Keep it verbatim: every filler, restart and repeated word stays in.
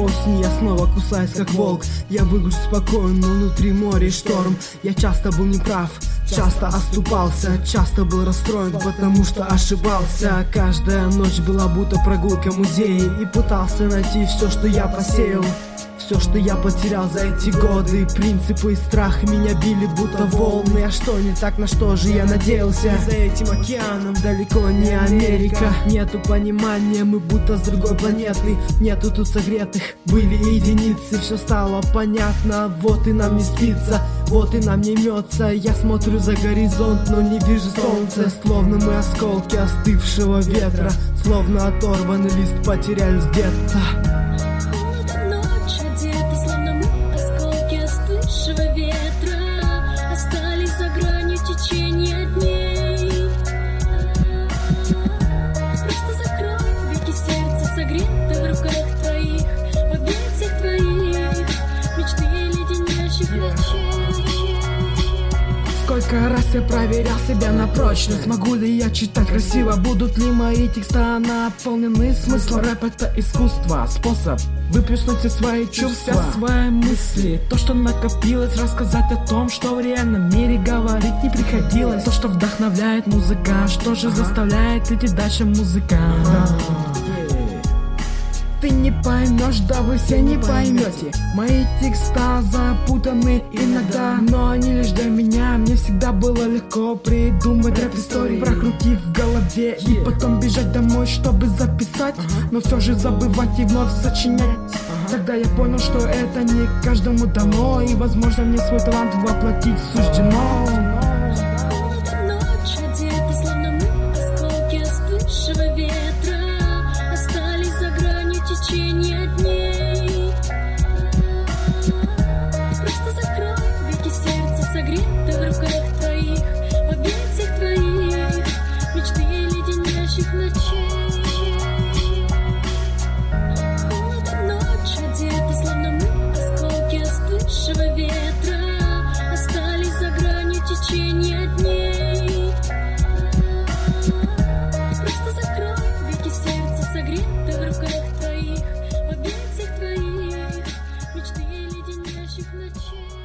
осени я снова кусаюсь как волк. Я выгляжу спокоен, но внутри море и шторм. Я часто был неправ, часто оступался, часто был расстроен, потому что ошибался. Каждая ночь была будто прогулка в музее, и пытался найти все, что я посеял, все, что я потерял за эти годы. Принципы и страх меня били будто волны. А что не так, на что же я надеялся? За этим океаном далеко не Америка. Нету понимания, мы будто с другой планеты. Нету тут согретых, были единицы. Все стало понятно, вот и нам не спится, вот и нам не мется. Я смотрю за горизонт, но не вижу солнца. Словно мы осколки остывшего ветра, словно оторванный лист потерялись где-то. Ветра остались за гранью течения дней. Просто закрой веки, сердце согрето в руках твоих, в объятиях твоих, мечты леденящих ночей. Сколько раз я проверял себя на прочность. Могу ли я читать красиво? Будут ли мои текста наполнены смыслом? Рэп — это искусство, способ выплеснуть все свои чувства, все свои мысли. То, что накопилось, рассказать о том, что в реальном мире говорить не приходилось. То, что вдохновляет музыка, что же заставляет идти дальше музыка. Ты не поймешь, да вы все не поймете. Мои текста запутаны иногда, но они лишь для меня. Мне всегда было легко придумать рэп-истории, прокрутив в голове и потом бежать домой, чтобы записать, но все же забывать и вновь сочинять. Тогда я понял, что это не каждому дано, и возможно мне свой талант воплотить суждено. Ночь одета, словно мы осколки остывшего ветра, остались за гранью течения дней. Просто закрой веки, сердце согрето в руках твоих, в объятиях твоих, мечты леденящих ночей. Холодно ночь одета, словно мы осколки остывшего ветра, остались за гранью течения дней. Просто закрой веки, сердце согрето в руках твоих, в объятиях твоих, мечты леденящих ночей.